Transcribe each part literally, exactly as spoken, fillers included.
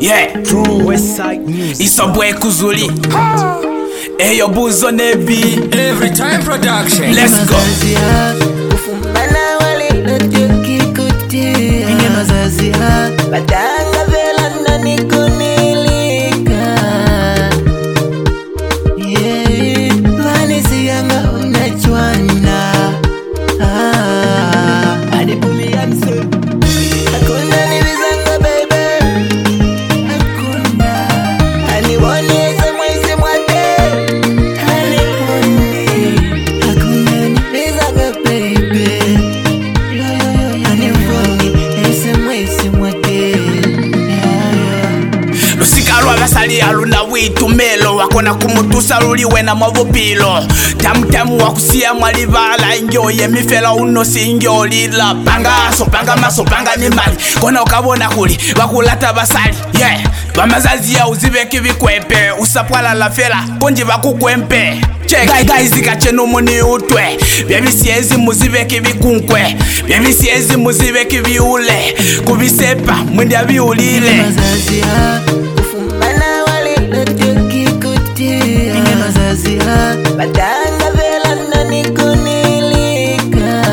Yeah, true Westside Music. Isobwe Kuzuli. Eyo Buzo Nebi. Every time production. Let's go. Kufumbana wale lojoki kutia Inge mazazi ha Badanga vela nani kunilika Yeah Vanisi yanga unachwana Ah Adi pumi ya msu Hakuna ni vizanga baby Hakuna Ani wani eze mwaisi mwate Ani wani Hakuna ni vizanga baby Yo yo yo Ani wani eze mwaisi mwate Lusikalwa basali aluna witu melo wakona kumutusa luliwe na mavupilo tamu tamu wakusia mwalibala ingoye mifela uno singo lila panga so panga maso panga ni mali kona ukabona kuli wakulata basali yeah bamazazi ya uzibeki bikwepe usapwala la fela konji bakukwempe check guys ikacheno muni utwe byabi siezi muzibeki bikunkwe byabi siezi muzibeki biule kubisepa mwindi abiulile mazazi ha Kufumbana wale lojoki kutia Inge mazazi ha Badanga vela nani kunilika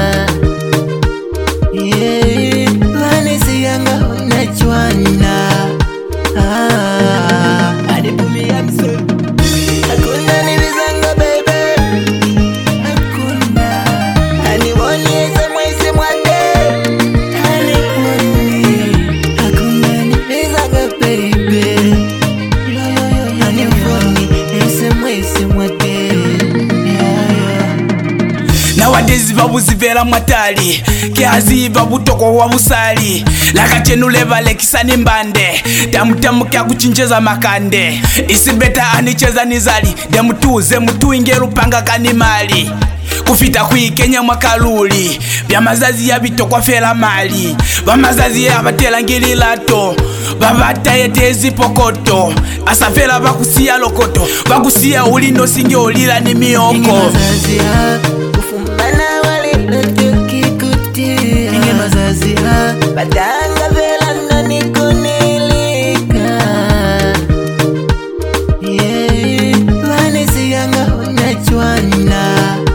Yeah Vanisi yanga unachwana Ah Adi pumi ya msu Hakuna ni vizanga baby Hakuna Ani woni eze mwaisi mwate Ani woni Hakuna ni vizanga baby Yo yo yo Ani woni eze mwaisi mwate Nowadays babuzivera matali kiazi babutoko wabusali lakachenule balekisani mbande tamutamu kya kuchincheza makande isibeta anicheza nizali demutuze mutuinge rupanga kanimali kufita kuikenya mwakaluli byamazazi yabitokwa fela mali bamazazi yabatela ngililato babatayetezi pokoto asafela bakusia lokoto bakusia ulino singe olila ni mioko Inge mazazi ha Kufumbana wale lojoki kutia Inge mazazi ha Badanga vela nani kunilika Yeah Vanisi yanga unachwana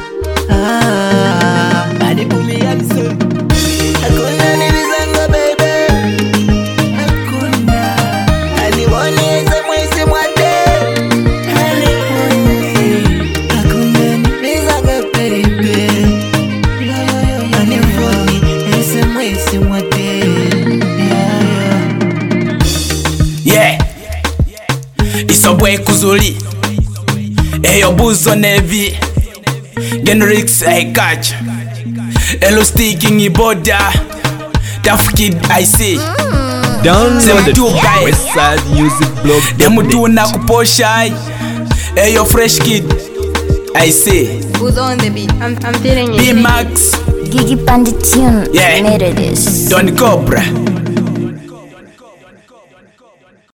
Ah Adi pumi ya msu Hakuna ni vizanga baby Hakuna Ani woni eze mwaisi mwate Ani woni Hakuna ni vizanga baby Yo yo yo Ani woni eze mwaisi mwate yeah Isobwe Kuzuli Eyo Buzo Nebi Genrix I catch Elo sticking iboda Tough kid I see Download it. Dubai. Westside Music Blog. Demutu na kuposha Eyo fresh kid I see Who's on the beat? I'm, I'm feeling it. B-Max Gigi Panditune Yeah. made this. Don Cobra